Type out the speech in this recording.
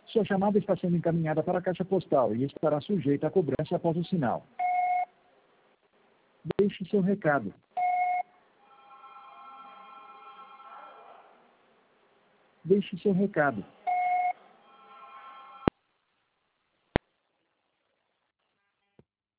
Sua chamada está sendo encaminhada para a caixa postal e estará sujeita a cobrança após o sinal. Deixe seu recado. Deixe seu recado.